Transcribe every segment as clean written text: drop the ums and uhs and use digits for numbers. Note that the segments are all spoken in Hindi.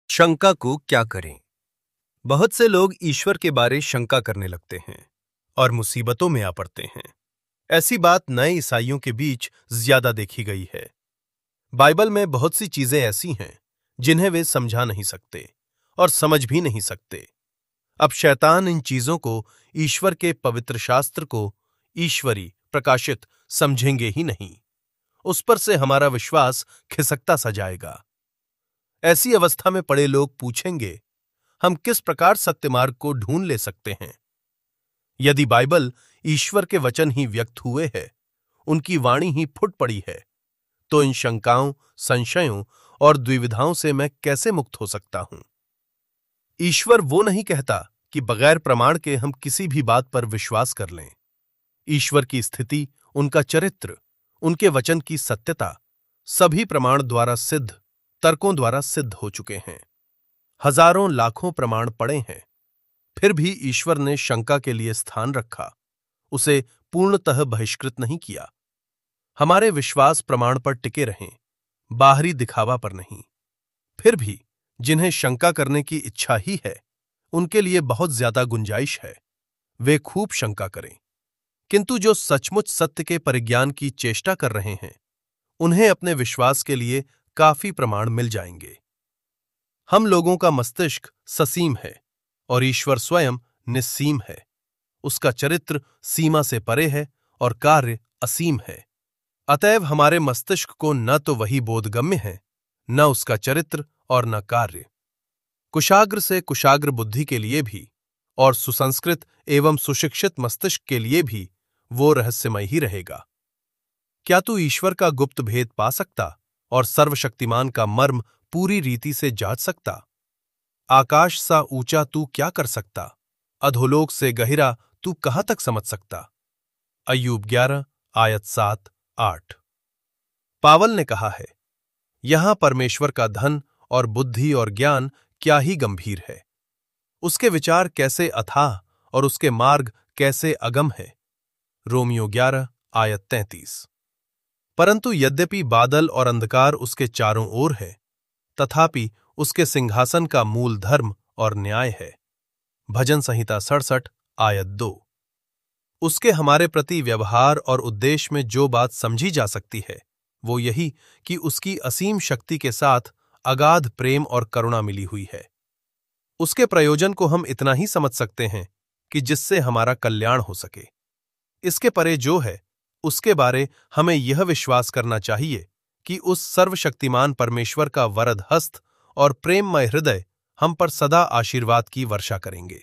शंका को क्या करें? बहुत से लोग ईश्वर के बारे शंका करने लगते हैं और मुसीबतों में आ पड़ते हैं। ऐसी बात नए ईसाइयों के बीच ज्यादा देखी गई है। बाइबल में बहुत सी चीजें ऐसी हैं जिन्हें वे समझा नहीं सकते और समझ भी नहीं सकते। अब शैतान इन चीजों को ईश्वर के पवित्र शास्त्र को ईश्वरी प्रकाशित समझेंगे ही नहीं। उस पर से हमारा विश्वास खिसकता सा जाएगा। ऐसी अवस्था में पड़े लोग पूछेंगे, हम किस प्रकार सत्य मार्ग को ढूंढ ले सकते हैं? यदि बाइबल ईश्वर के वचन ही व्यक्त हुए हैं, उनकी वाणी ही फुट पड़ी है, तो इन शंकाओं, संशयों और द्विविधाओं से मैं कैसे मुक्त हो सकता हूं? ईश्वर वो नहीं कहता कि बगैर प्रमाण के हम किसी भी बात पर विश्वास कर लें। ईश्वर की स्थिति, उनका चरित्र, उनके वचन की सत्यता सभी प्रमाण द्वारा सिद्ध, तर्कों द्वारा सिद्ध हो चुके हैं। हजारों लाखों प्रमाण पड़े हैं, फिर भी ईश्वर ने शंका के लिए स्थान रखा, उसे पूर्णतः बहिष्कृत नहीं किया। हमारे विश्वास प्रमाण पर टिके रहें, बाहरी दिखावा पर नहीं। फिर भी जिन्हें शंका करने की इच्छा ही है, उनके लिए बहुत ज्यादा गुंजाइश है, वे खूब शंका करें। किंतु जो सचमुच सत्य के परिज्ञान की चेष्टा कर रहे हैं, उन्हें अपने विश्वास के लिए काफी प्रमाण मिल जाएंगे। हम लोगों का मस्तिष्क ससीम है और ईश्वर स्वयं निस्सीम है। उसका चरित्र सीमा से परे है और कार्य असीम है। अतएव हमारे मस्तिष्क को न तो वही बोधगम्य है, न उसका चरित्र और न कार्य। कुशाग्र से कुशाग्र बुद्धि के लिए भी और सुसंस्कृत एवं सुशिक्षित मस्तिष्क के लिए भी वो रहस्यमय ही रहेगा। क्या तू ईश्वर का गुप्त भेद पा सकता और सर्वशक्तिमान का मर्म पूरी रीति से जांच सकता? आकाश सा ऊंचा तू क्या कर सकता? अधोलोक से गहिरा तू कहां तक समझ सकता? अय्यूब 11 आयत 7-8। पावल ने कहा है, यहां परमेश्वर का धन और बुद्धि और ज्ञान क्या ही गंभीर है। उसके विचार कैसे अथाह और उसके मार्ग कैसे अगम है। रोमियो 11 आयत 33। परंतु यद्यपि बादल और अंधकार उसके चारों ओर है, तथापि उसके सिंहासन का मूल धर्म और न्याय है। भजन संहिता 67 आयत 2। उसके हमारे प्रति व्यवहार और उद्देश्य में जो बात समझी जा सकती है, वो यही कि उसकी असीम शक्ति के साथ अगाध प्रेम और करुणा मिली हुई है। उसके प्रयोजन को हम इतना ही समझ सकते हैं कि जिससे हमारा कल्याण हो सके। इसके परे जो है, उसके बारे हमें यह विश्वास करना चाहिए कि उस सर्वशक्तिमान परमेश्वर का वरद हस्त और प्रेममय हृदय हम पर सदा आशीर्वाद की वर्षा करेंगे।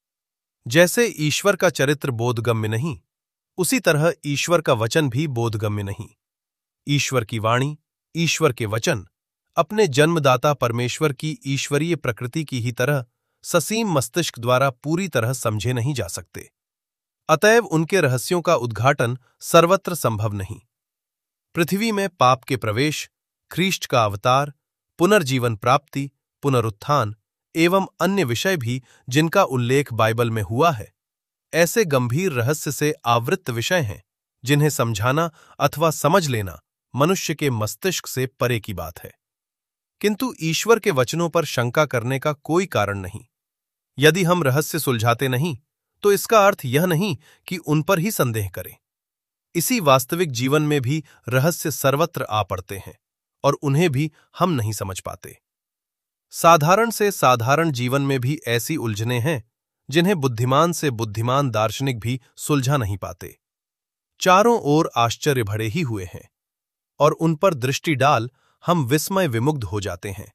जैसे ईश्वर का चरित्र बोधगम्य नहीं, उसी तरह ईश्वर का वचन भी बोधगम्य नहीं। ईश्वर की वाणी, ईश्वर के वचन अपने जन्मदाता परमेश्वर की ईश्वरीय प्रकृति की ही तरह ससीम मस्तिष्क द्वारा पूरी तरह समझे नहीं जा सकते। अतएव उनके रहस्यों का उद्घाटन सर्वत्र संभव नहीं। पृथ्वी में पाप के प्रवेश, ख्रीष्ट का अवतार, पुनर्जीवन प्राप्ति, पुनरुत्थान एवं अन्य विषय भी जिनका उल्लेख बाइबल में हुआ है, ऐसे गंभीर रहस्य से आवृत्त विषय हैं जिन्हें समझाना अथवा समझ लेना मनुष्य के मस्तिष्क से परे की बात है। किंतु ईश्वर के वचनों पर शंका करने का कोई कारण नहीं। यदि हम रहस्य सुलझाते नहीं, तो इसका अर्थ यह नहीं कि उन पर ही संदेह करें। इसी वास्तविक जीवन में भी रहस्य सर्वत्र आ पड़ते हैं और उन्हें भी हम नहीं समझ पाते। साधारण से साधारण जीवन में भी ऐसी उलझनें हैं जिन्हें बुद्धिमान से बुद्धिमान दार्शनिक भी सुलझा नहीं पाते। चारों ओर आश्चर्य भरे ही हुए हैं और उन पर दृष्टि डाल हम विस्मय विमुग्ध हो जाते हैं।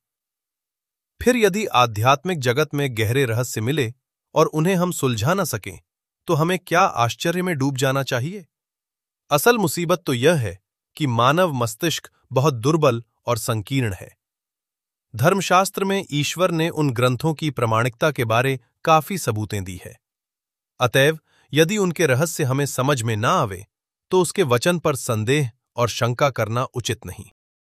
फिर यदि आध्यात्मिक जगत में गहरे रहस्य मिले और उन्हें हम सुलझा न सकें, तो हमें क्या आश्चर्य में डूब जाना चाहिए? असल मुसीबत तो यह है कि मानव मस्तिष्क बहुत दुर्बल और संकीर्ण है। धर्मशास्त्र में ईश्वर ने उन ग्रंथों की प्रामाणिकता के बारे काफी सबूतें दी है। अतएव यदि उनके रहस्य हमें समझ में ना आवे, तो उसके वचन पर संदेह और शंका करना उचित नहीं।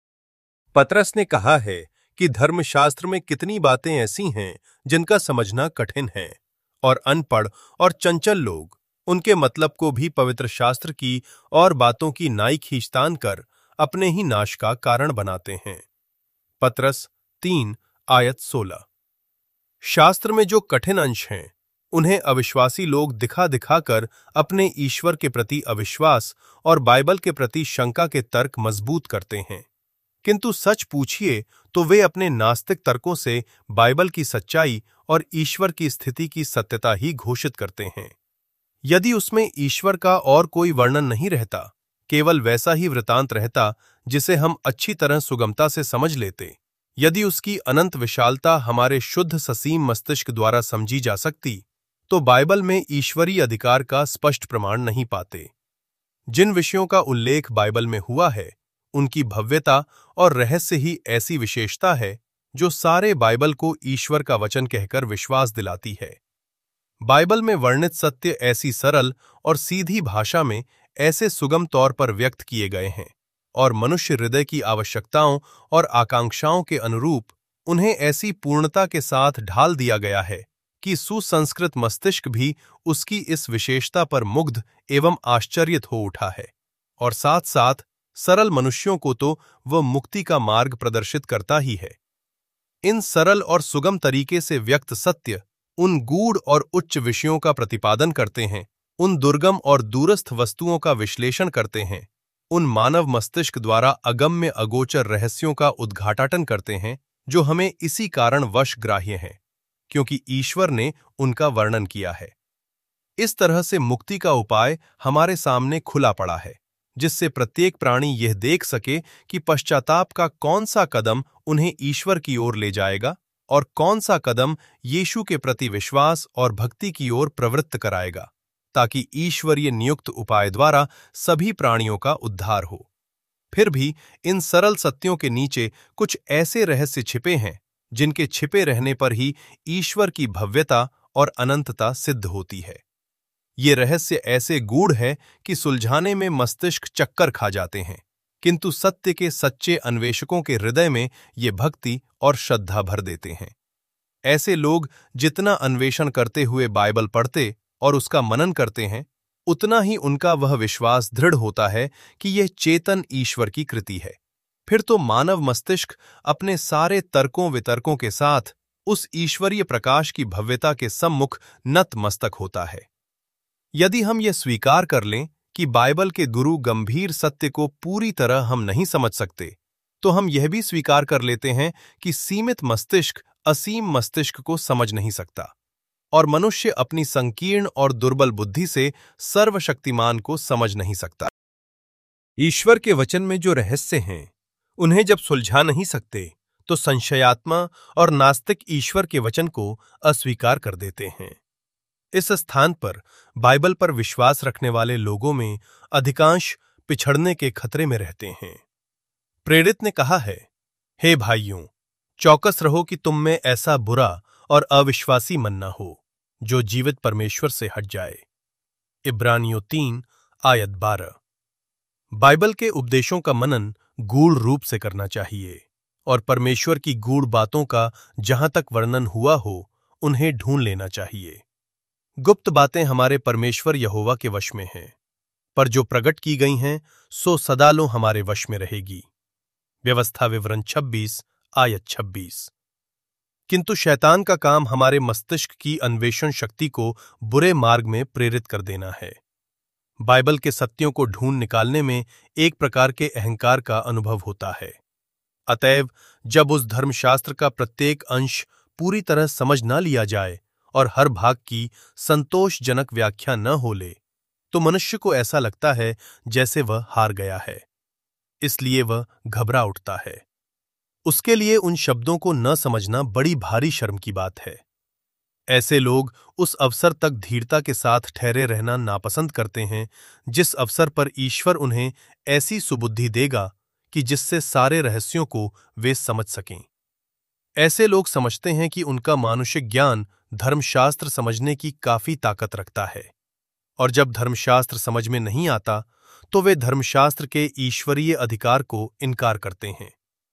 पतरस ने कहा है कि धर्मशास्त्र में कितनी बातें ऐसी हैं जिनका समझना कठिन है, और अनपढ़ और चंचल लोग उनके मतलब को भी पवित्र शास्त्र की और बातों की नाई खींचतान कर अपने ही नाश का कारण बनाते हैं। पतरस 3 आयत 16। शास्त्र में जो कठिन अंश हैं उन्हें अविश्वासी लोग दिखा दिखाकर अपने ईश्वर के प्रति अविश्वास और बाइबल के प्रति शंका के तर्क मजबूत करते हैं, किंतु सच पूछिए तो वे अपने नास्तिक तर्कों से बाइबल की सच्चाई और ईश्वर की स्थिति की सत्यता ही घोषित करते हैं। यदि उसमें ईश्वर का और कोई वर्णन नहीं रहता, केवल वैसा ही वृतांत रहता जिसे हम अच्छी तरह सुगमता से समझ लेते, यदि उसकी अनंत विशालता हमारे शुद्ध ससीम मस्तिष्क द्वारा समझी जा सकती, तो बाइबल में ईश्वरीय अधिकार का स्पष्ट प्रमाण नहीं पाते। जिन विषयों का उल्लेख बाइबल में हुआ है, उनकी भव्यता और रहस्य ही ऐसी विशेषता है जो सारे बाइबल को ईश्वर का वचन कहकर विश्वास दिलाती है। बाइबल में वर्णित सत्य ऐसी सरल और सीधी भाषा में ऐसे सुगम तौर पर व्यक्त किए गए हैं और मनुष्य हृदय की आवश्यकताओं और आकांक्षाओं के अनुरूप उन्हें ऐसी पूर्णता के साथ ढाल दिया गया है कि सुसंस्कृत मस्तिष्क भी उसकी इस विशेषता पर मुग्ध एवं आश्चर्यित हो उठा है, और साथ साथ सरल मनुष्यों को तो वह मुक्ति का मार्ग प्रदर्शित करता ही है। इन सरल और सुगम तरीके से व्यक्त सत्य उन गूढ़ और उच्च विषयों का प्रतिपादन करते हैं, उन दुर्गम और दूरस्थ वस्तुओं का विश्लेषण करते हैं, उन मानव मस्तिष्क द्वारा अगम्य अगोचर रहस्यों का उद्घाटन करते हैं जो हमें इसी कारण वश ग्राह्य हैं, क्योंकि ईश्वर ने उनका वर्णन किया है। इस तरह से मुक्ति का उपाय हमारे सामने खुला पड़ा है, जिससे प्रत्येक प्राणी यह देख सके कि पश्चाताप का कौन सा कदम उन्हें ईश्वर की ओर ले जाएगा और कौन सा कदम यीशु के प्रति विश्वास और भक्ति की ओर प्रवृत्त कराएगा, ताकि ईश्वरीय नियुक्त उपाय द्वारा सभी प्राणियों का उद्धार हो। फिर भी इन सरल सत्यों के नीचे कुछ ऐसे रहस्य छिपे हैं जिनके छिपे रहने पर ही ईश्वर की भव्यता और अनंतता सिद्ध होती है। ये रहस्य ऐसे गूढ़ है कि सुलझाने में मस्तिष्क चक्कर खा जाते हैं, किंतु सत्य के सच्चे अन्वेषकों के हृदय में ये भक्ति और श्रद्धा भर देते हैं। ऐसे लोग जितना अन्वेषण करते हुए बाइबल पढ़ते और उसका मनन करते हैं, उतना ही उनका वह विश्वास दृढ़ होता है कि यह चेतन ईश्वर की कृति है। फिर तो मानव मस्तिष्क अपने सारे तर्कों वितर्कों के साथ उस ईश्वरीय प्रकाश की भव्यता के सम्मुख नतमस्तक होता है। यदि हम यह स्वीकार कर लें कि बाइबल के गुरु गंभीर सत्य को पूरी तरह हम नहीं समझ सकते, तो हम यह भी स्वीकार कर लेते हैं कि सीमित मस्तिष्क असीम मस्तिष्क को समझ नहीं सकता, और मनुष्य अपनी संकीर्ण और दुर्बल बुद्धि से सर्वशक्तिमान को समझ नहीं सकता। ईश्वर के वचन में जो रहस्य हैं, उन्हें जब सुलझा नहीं सकते, तो संशयात्मा और नास्तिक ईश्वर के वचन को अस्वीकार कर देते हैं। इस स्थान पर बाइबल पर विश्वास रखने वाले लोगों में अधिकांश पिछड़ने के खतरे में रहते हैं। प्रेरित ने कहा है, हे भाइयों, चौकस रहो कि तुम में ऐसा बुरा और अविश्वासी मन न हो जो जीवित परमेश्वर से हट जाए। इब्रानियों 3 आयत 12। बाइबल के उपदेशों का मनन गूढ़ रूप से करना चाहिए और परमेश्वर की गूढ़ बातों का जहां तक वर्णन हुआ हो, उन्हें ढूंढ लेना चाहिए। गुप्त बातें हमारे परमेश्वर यहोवा के वश में हैं, पर जो प्रकट की गई हैं सो सदालों हमारे वश में रहेगी। व्यवस्था विवरण 26 आयत 26। किंतु शैतान का काम हमारे मस्तिष्क की अन्वेषण शक्ति को बुरे मार्ग में प्रेरित कर देना है। बाइबल के सत्यों को ढूंढ निकालने में एक प्रकार के अहंकार का अनुभव होता है। अतएव जब उस धर्मशास्त्र का प्रत्येक अंश पूरी तरह समझ न लिया जाए और हर भाग की संतोषजनक व्याख्या न हो ले, तो मनुष्य को ऐसा लगता है जैसे वह हार गया है। इसलिए वह घबरा उठता है। उसके लिए उन शब्दों को न समझना बड़ी भारी शर्म की बात है। ऐसे लोग उस अवसर तक धीरता के साथ ठहरे रहना नापसंद करते हैं जिस अवसर पर ईश्वर उन्हें ऐसी सुबुद्धि देगा कि जिससे सारे रहस्यों को वे समझ सकें। ऐसे लोग समझते हैं कि उनका मानुषिक ज्ञान धर्मशास्त्र समझने की काफी ताकत रखता है, और जब धर्मशास्त्र समझ में नहीं आता तो वे धर्मशास्त्र के ईश्वरीय अधिकार को इनकार करते हैं।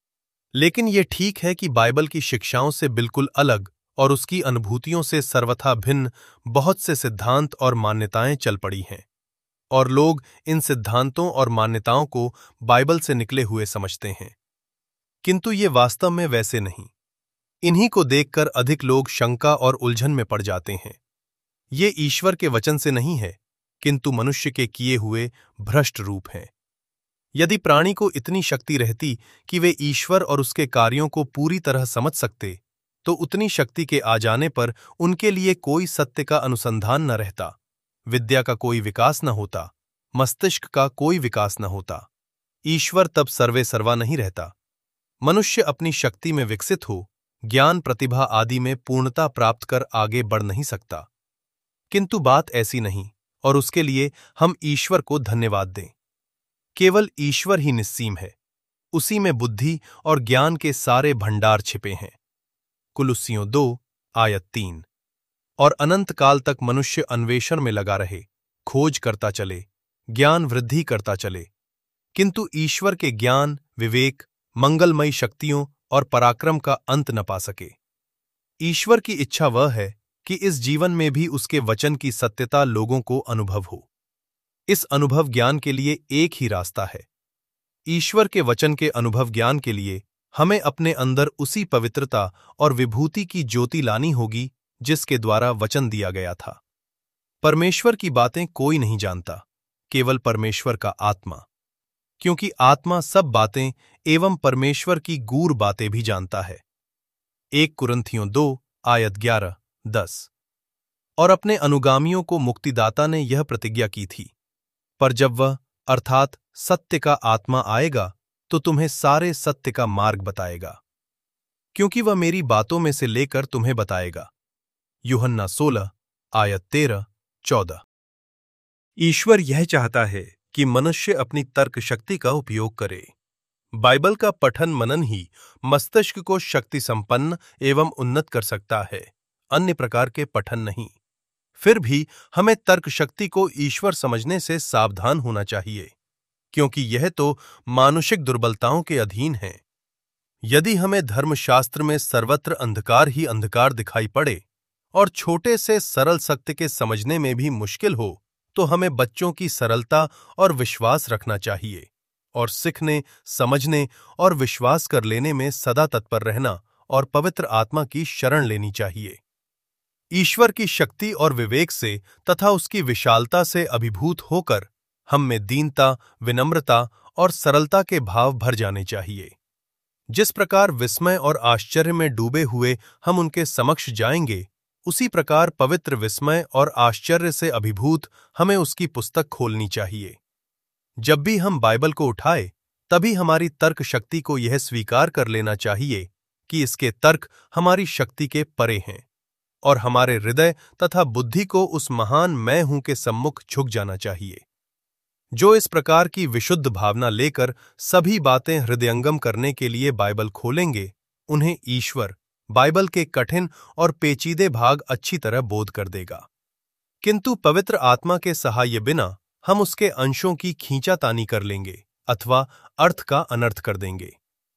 लेकिन यह ठीक है कि बाइबल की शिक्षाओं से बिल्कुल अलग और उसकी अनुभूतियों से सर्वथा भिन्न बहुत से सिद्धांत और मान्यताएं चल पड़ी हैं, और लोग इन सिद्धांतों और मान्यताओं को बाइबल से निकले हुए समझते हैं। किंतु ये वास्तव में वैसे नहीं। इन्हीं को देखकर अधिक लोग शंका और उलझन में पड़ जाते हैं। ये ईश्वर के वचन से नहीं है, किंतु मनुष्य के किए हुए भ्रष्ट रूप हैं। यदि प्राणी को इतनी शक्ति रहती कि वे ईश्वर और उसके कार्यों को पूरी तरह समझ सकते, तो उतनी शक्ति के आ जाने पर उनके लिए कोई सत्य का अनुसंधान न रहता, विद्या का कोई विकास न होता, मस्तिष्क का कोई विकास न होता। ईश्वर तब सर्वे सर्वा नहीं रहता। मनुष्य अपनी शक्ति में विकसित हो, ज्ञान प्रतिभा आदि में पूर्णता प्राप्त कर आगे बढ़ नहीं सकता। किंतु बात ऐसी नहीं, और उसके लिए हम ईश्वर को धन्यवाद दें। केवल ईश्वर ही निस्सीम है, उसी में बुद्धि और ज्ञान के सारे भंडार छिपे हैं। कुलुस्सियों 2 आयत 3। और अनंत काल तक मनुष्य अन्वेषण में लगा रहे, खोज करता चले, ज्ञान वृद्धि करता चले, किंतु ईश्वर के ज्ञान, विवेक, मंगलमयी शक्तियों और पराक्रम का अंत न पा सके। ईश्वर की इच्छा वह है कि इस जीवन में भी उसके वचन की सत्यता लोगों को अनुभव हो। इस अनुभव ज्ञान के लिए एक ही रास्ता है। ईश्वर के वचन के अनुभव ज्ञान के लिए हमें अपने अंदर उसी पवित्रता और विभूति की ज्योति लानी होगी जिसके द्वारा वचन दिया गया था। परमेश्वर की बातें कोई नहीं जानता, केवल परमेश्वर का आत्मा, क्योंकि आत्मा सब बातें एवं परमेश्वर की गूढ़ बातें भी जानता है। 1 कुरिन्थियों 2 आयत 11-10। और अपने अनुगामियों को मुक्तिदाता ने यह प्रतिज्ञा की थी, पर जब वह अर्थात सत्य का आत्मा आएगा तो तुम्हें सारे सत्य का मार्ग बताएगा, क्योंकि वह मेरी बातों में से लेकर तुम्हें बताएगा। यूहन्ना 16 आयत 13-14। ईश्वर यह चाहता है कि मनुष्य अपनी तर्क शक्ति का उपयोग करे। बाइबल का पठन मनन ही मस्तिष्क को शक्ति संपन्न एवं उन्नत कर सकता है, अन्य प्रकार के पठन नहीं। फिर भी हमें तर्क शक्ति को ईश्वर समझने से सावधान होना चाहिए, क्योंकि यह तो मानुषिक दुर्बलताओं के अधीन है। यदि हमें धर्मशास्त्र में सर्वत्र अंधकार ही अंधकार दिखाई पड़े और छोटे से सरल सत्य के समझने में भी मुश्किल हो, तो हमें बच्चों की सरलता और विश्वास रखना चाहिए और सीखने, समझने और विश्वास कर लेने में सदा तत्पर रहना और पवित्र आत्मा की शरण लेनी चाहिए। ईश्वर की शक्ति और विवेक से तथा उसकी विशालता से अभिभूत होकर हम में दीनता, विनम्रता और सरलता के भाव भर जाने चाहिए। जिस प्रकार विस्मय और आश्चर्य में डूबे हुए हम उनके समक्ष जाएंगे, उसी प्रकार पवित्र विस्मय और आश्चर्य से अभिभूत हमें उसकी पुस्तक खोलनी चाहिए। जब भी हम बाइबल को उठाए, तभी हमारी तर्क शक्ति को यह स्वीकार कर लेना चाहिए कि इसके तर्क हमारी शक्ति के परे हैं, और हमारे हृदय तथा बुद्धि को उस महान मैं हूं के सम्मुख झुक जाना चाहिए। जो इस प्रकार की विशुद्ध भावना लेकर सभी बातें हृदयंगम करने के लिए बाइबल खोलेंगे, उन्हें ईश्वर बाइबल के कठिन और पेचीदे भाग अच्छी तरह बोध कर देगा। किंतु पवित्र आत्मा के सहाय बिना हम उसके अंशों की खींचातानी कर लेंगे अथवा अर्थ का अनर्थ कर देंगे।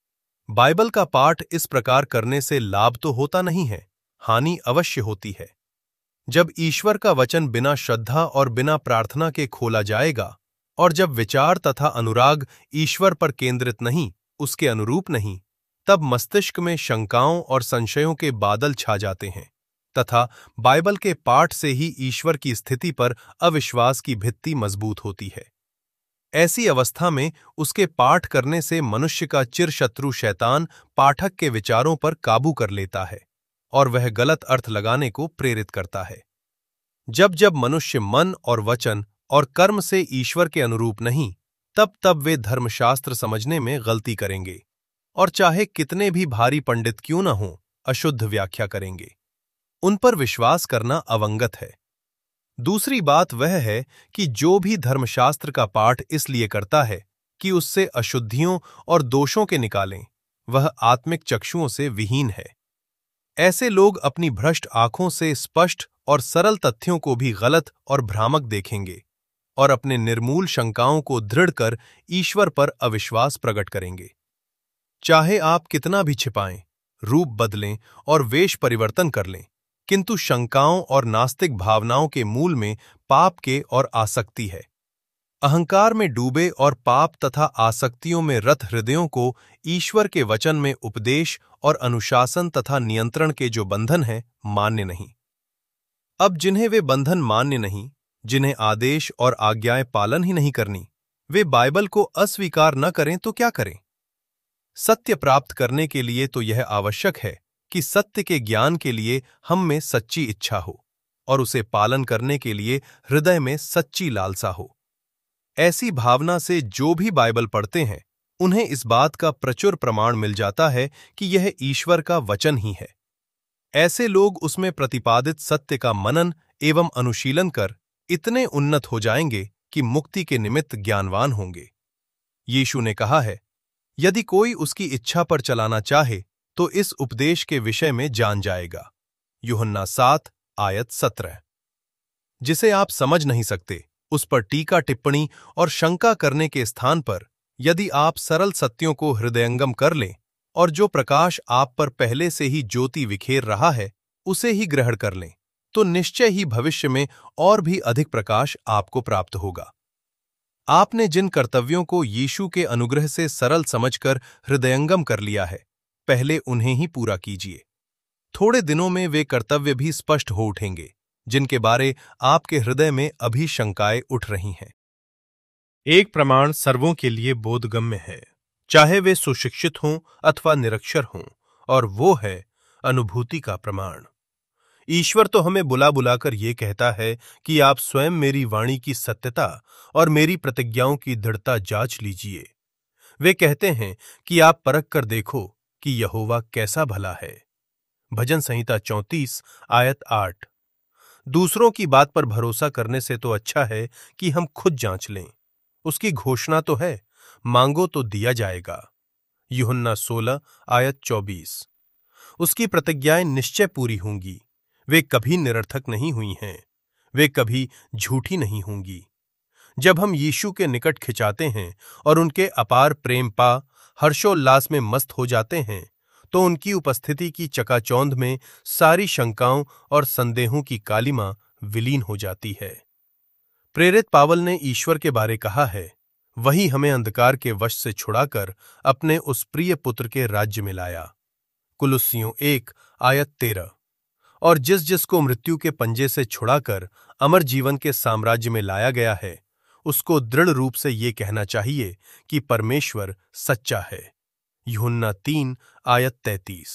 बाइबल का पाठ इस प्रकार करने से लाभ तो होता नहीं है, हानि अवश्य होती है। जब ईश्वर का वचन बिना श्रद्धा और बिना प्रार्थना के खोला जाएगा, और जब विचार तथा अनुराग ईश्वर पर केंद्रित नहीं, उसके अनुरूप नहीं, तब मस्तिष्क में शंकाओं और संशयों के बादल छा जाते हैं तथा बाइबल के पाठ से ही ईश्वर की स्थिति पर अविश्वास की भित्ति मजबूत होती है। ऐसी अवस्था में उसके पाठ करने से मनुष्य का चिरशत्रु शैतान पाठक के विचारों पर काबू कर लेता है और वह गलत अर्थ लगाने को प्रेरित करता है। जब जब मनुष्य मन और वचन और कर्म से ईश्वर के अनुरूप नहीं, तब तब वे धर्मशास्त्र समझने में गलती करेंगे और चाहे कितने भी भारी पंडित क्यों न हों, अशुद्ध व्याख्या करेंगे। उन पर विश्वास करना अवंगत है। दूसरी बात वह है कि जो भी धर्मशास्त्र का पाठ इसलिए करता है कि उससे अशुद्धियों और दोषों के निकालें, वह आत्मिक चक्षुओं से विहीन है। ऐसे लोग अपनी भ्रष्ट आंखों से स्पष्ट और सरल तथ्यों को भी गलत और भ्रामक देखेंगे और अपने निर्मूल शंकाओं को दृढ़ कर ईश्वर पर अविश्वास प्रकट करेंगे। चाहे आप कितना भी छिपाएं, रूप बदलें और वेश परिवर्तन कर लें, किंतु शंकाओं और नास्तिक भावनाओं के मूल में पाप के और आसक्ति है। अहंकार में डूबे और पाप तथा आसक्तियों में रत हृदयों को ईश्वर के वचन में उपदेश और अनुशासन तथा नियंत्रण के जो बंधन हैं, मान्य नहीं। अब जिन्हें वे बंधन मान्य नहीं, जिन्हें आदेश और आज्ञाएं पालन ही नहीं करनी, वे बाइबल को अस्वीकार न करें तो क्या करें? सत्य प्राप्त करने के लिए तो यह आवश्यक है कि सत्य के ज्ञान के लिए हम में सच्ची इच्छा हो और उसे पालन करने के लिए हृदय में सच्ची लालसा हो। ऐसी भावना से जो भी बाइबल पढ़ते हैं, उन्हें इस बात का प्रचुर प्रमाण मिल जाता है कि यह ईश्वर का वचन ही है। ऐसे लोग उसमें प्रतिपादित सत्य का मनन एवं अनुशीलन कर इतने उन्नत हो जाएंगे कि मुक्ति के निमित्त ज्ञानवान होंगे। यीशु ने कहा है, यदि कोई उसकी इच्छा पर चलाना चाहे तो इस उपदेश के विषय में जान जाएगा। यूहन्ना 7 आयत 17। जिसे आप समझ नहीं सकते, उस पर टीका टिप्पणी और शंका करने के स्थान पर यदि आप सरल सत्यों को हृदयंगम कर लें और जो प्रकाश आप पर पहले से ही ज्योति विखेर रहा है उसे ही ग्रहण कर लें, तो निश्चय ही भविष्य में और भी अधिक प्रकाश आपको प्राप्त होगा। आपने जिन कर्तव्यों को यीशु के अनुग्रह से सरल समझकर हृदयंगम कर लिया है, पहले उन्हें ही पूरा कीजिए। थोड़े दिनों में वे कर्तव्य भी स्पष्ट हो उठेंगे जिनके बारे आपके हृदय में अभी शंकाएं उठ रही हैं। एक प्रमाण सर्वों के लिए बोधगम्य है, चाहे वे सुशिक्षित हों अथवा निरक्षर हों, और वो है अनुभूति का प्रमाण। ईश्वर तो हमें बुला बुलाकर ये कहता है कि आप स्वयं मेरी वाणी की सत्यता और मेरी प्रतिज्ञाओं की दृढ़ता जांच लीजिए। वे कहते हैं कि आप परख कर देखो कि यहोवा कैसा भला है। भजन संहिता 34 आयत 8। दूसरों की बात पर भरोसा करने से तो अच्छा है कि हम खुद जांच लें। उसकी घोषणा तो है, मांगो तो दिया जाएगा। यूहन्ना 16 आयत 24। उसकी प्रतिज्ञाएं निश्चय पूरी होंगी। वे कभी निरर्थक नहीं हुई हैं, वे कभी झूठी नहीं होंगी। जब हम यीशु के निकट खिंचाते हैं और उनके अपार प्रेम पा हर्षोल्लास में मस्त हो जाते हैं, तो उनकी उपस्थिति की चकाचौंध में सारी शंकाओं और संदेहों की कालिमा विलीन हो जाती है। प्रेरित पावल ने ईश्वर के बारे कहा है, वही हमें अंधकार के वश से छुड़ाकर अपने उस प्रिय पुत्र के राज्य में लाया। कुलुस्सियों 1 आयत 13। और जिस जिसको मृत्यु के पंजे से छुड़ाकर अमर जीवन के साम्राज्य में लाया गया है, उसको दृढ़ रूप से ये कहना चाहिए कि परमेश्वर सच्चा है। यूहन्ना 3 आयत 33।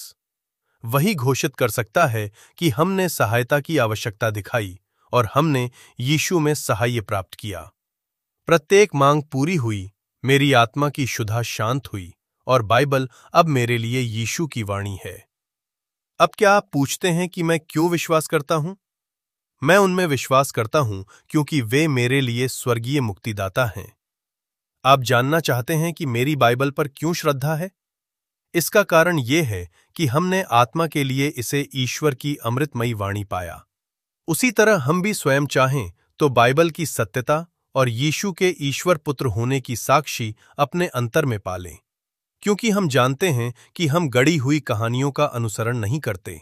वही घोषित कर सकता है कि हमने सहायता की आवश्यकता दिखाई और हमने यीशु में सहाय प्राप्त किया। प्रत्येक मांग पूरी हुई, मेरी आत्मा की क्षुधा शांत हुई और बाइबल अब मेरे लिए यीशु की वाणी है। अब क्या आप पूछते हैं कि मैं क्यों विश्वास करता हूं? मैं उनमें विश्वास करता हूं क्योंकि वे मेरे लिए स्वर्गीय मुक्तिदाता हैं। आप जानना चाहते हैं कि मेरी बाइबल पर क्यों श्रद्धा है? इसका कारण यह है कि हमने आत्मा के लिए इसे ईश्वर की अमृतमयी वाणी पाया। उसी तरह हम भी स्वयं चाहें तो बाइबल की सत्यता और यीशु के ईश्वर पुत्र होने की साक्षी अपने अंतर में पालें, क्योंकि हम जानते हैं कि हम गढ़ी हुई कहानियों का अनुसरण नहीं करते।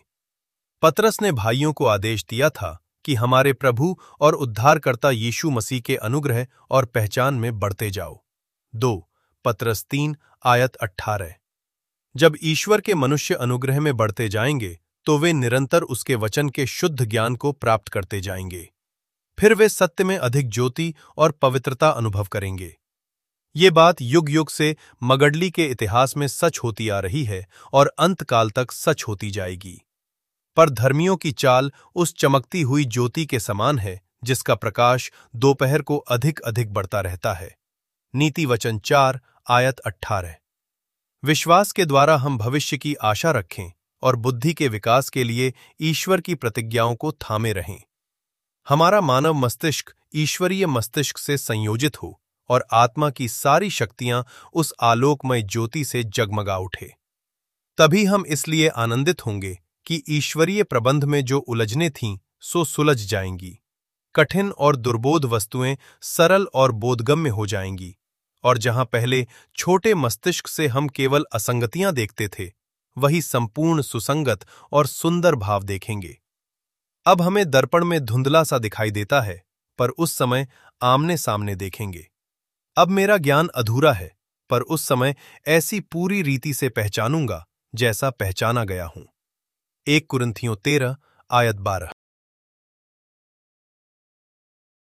पतरस ने भाइयों को आदेश दिया था कि हमारे प्रभु और उद्धारकर्ता यीशु मसीह के अनुग्रह और पहचान में बढ़ते जाओ। 2 पतरस 3 आयत 18। जब ईश्वर के मनुष्य अनुग्रह में बढ़ते जाएंगे तो वे निरंतर उसके वचन के शुद्ध ज्ञान को प्राप्त करते जाएंगे। फिर वे सत्य में अधिक ज्योति और पवित्रता अनुभव करेंगे। ये बात युग युग से मगडली के इतिहास में सच होती आ रही है और अंतकाल तक सच होती जाएगी। पर धर्मियों की चाल उस चमकती हुई ज्योति के समान है जिसका प्रकाश दोपहर को अधिक अधिक बढ़ता रहता है। नीति वचन 4 आयत 18। विश्वास के द्वारा हम भविष्य की आशा रखें और बुद्धि के विकास के लिए ईश्वर की प्रतिज्ञाओं को थामे रहें। हमारा मानव मस्तिष्क ईश्वरीय मस्तिष्क से संयोजित हो और आत्मा की सारी शक्तियां उस आलोकमय ज्योति से जगमगा उठे। तभी हम इसलिए आनंदित होंगे कि ईश्वरीय प्रबंध में जो उलझने थीं सो सुलझ जाएंगी। कठिन और दुर्बोध वस्तुएं सरल और बोधगम्य हो जाएंगी, और जहां पहले छोटे मस्तिष्क से हम केवल असंगतियां देखते थे, वही संपूर्ण सुसंगत और सुंदर भाव देखेंगे। अब हमें दर्पण में धुंधला सा दिखाई देता है, पर उस समय आमने सामने देखेंगे। अब मेरा ज्ञान अधूरा है, पर उस समय ऐसी पूरी रीति से पहचानूंगा जैसा पहचाना गया हूं। 1 कुरिन्थियों 13 आयत 12।